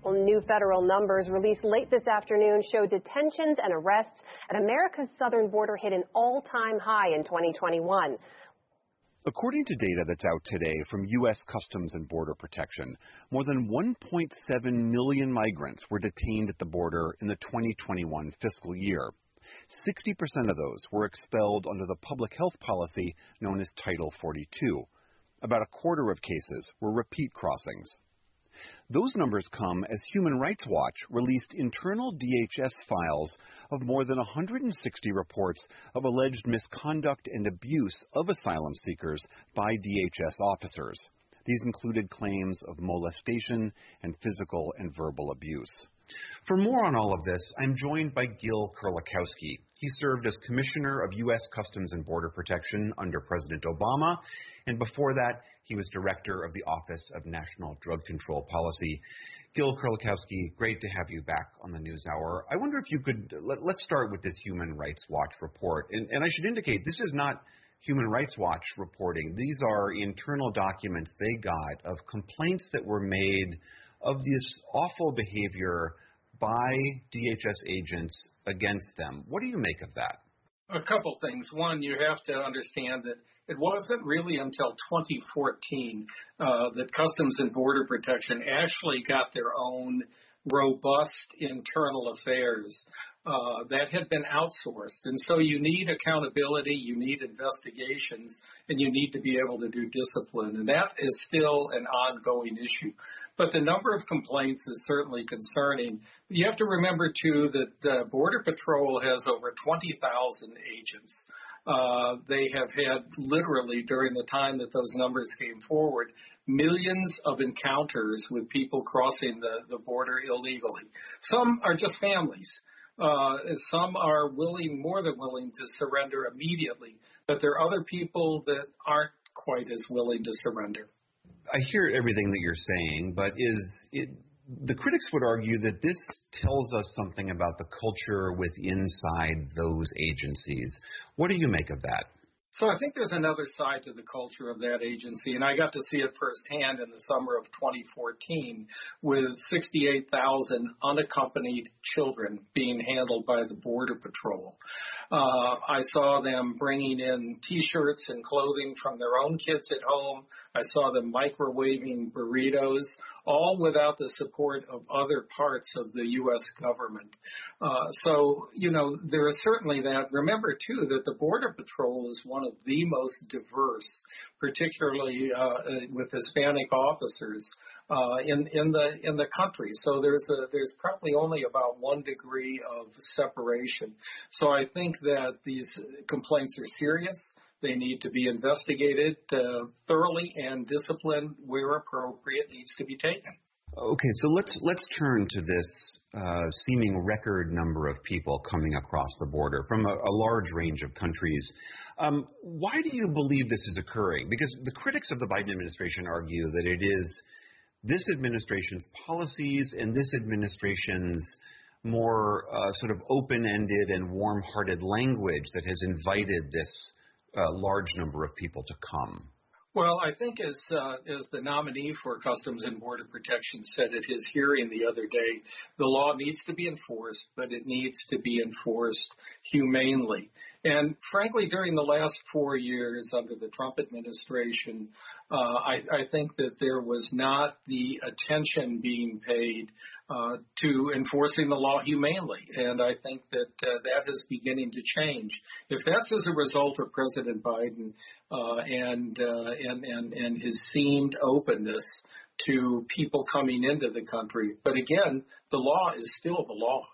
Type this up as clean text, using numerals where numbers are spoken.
Well, new federal numbers released late this afternoon show detentions and arrests at America's southern border hit an all-time high in 2021. According to data that's out today from U.S. Customs and Border Protection, more than 1.7 million migrants were detained at the border in the 2021 fiscal year. 60% of those were expelled under the public health policy known as Title 42. About a quarter of cases were repeat crossings. Those numbers come as Human Rights Watch released internal DHS files of more than 160 reports of alleged misconduct and abuse of asylum seekers by DHS officers. These included claims of molestation and physical and verbal abuse. For more on all of this, I'm joined by Gil Kerlikowske. He served as Commissioner of U.S. Customs and Border Protection under President Obama, and before that, he was Director of the Office of National Drug Control Policy. Gil Kerlikowske, great to have you back on the NewsHour. I wonder if you could, let's start with this Human Rights Watch report. And I should indicate, this is not Human Rights Watch reporting. These are internal documents they got of complaints that were made of this awful behavior by DHS agents against them. What do you make of that? A couple things. One, you have to understand that it wasn't really until 2014 that Customs and Border Protection actually got their own robust internal affairs that had been outsourced. And so you need accountability, you need investigations, and you need to be able to do discipline. And that is still an ongoing issue. But the number of complaints is certainly concerning. You have to remember, too, that Border Patrol has over 20,000 agents. They have had literally, during the time that those numbers came forward, millions of encounters with people crossing the border illegally. Some are just families. Some are more than willing to surrender immediately, but there are other people that aren't quite as willing to surrender. I hear everything that you're saying, but the critics would argue that this tells us something about the culture inside those agencies. What do you make of that? So I think there's another side to the culture of that agency, and I got to see it firsthand in the summer of 2014 with 68,000 unaccompanied children being handled by the Border Patrol. I saw them bringing in T-shirts and clothing from their own kids at home. I saw them microwaving burritos, all without the support of other parts of the U.S. government. So, there is certainly that. Remember, too, that the Border Patrol is one of the most diverse, particularly with Hispanic officers in the country. So there's probably only about 1 degree of separation. So I think that these complaints are serious. They need to be investigated thoroughly, and discipline, where appropriate, needs to be taken. Okay, so let's turn to this seeming record number of people coming across the border from a large range of countries. Why do you believe this is occurring? Because the critics of the Biden administration argue that it is this administration's policies and this administration's more sort of open-ended and warm-hearted language that has invited this large number of people to come. Well, I think as the nominee for Customs and Border Protection said at his hearing the other day, the law needs to be enforced, but it needs to be enforced humanely. And frankly, during the last 4 years under the Trump administration, I think that there was not the attention being paid to enforcing the law humanely. And I think that that is beginning to change. If that's as a result of President Biden and his seemed openness to people coming into the country. But again, the law is still the law.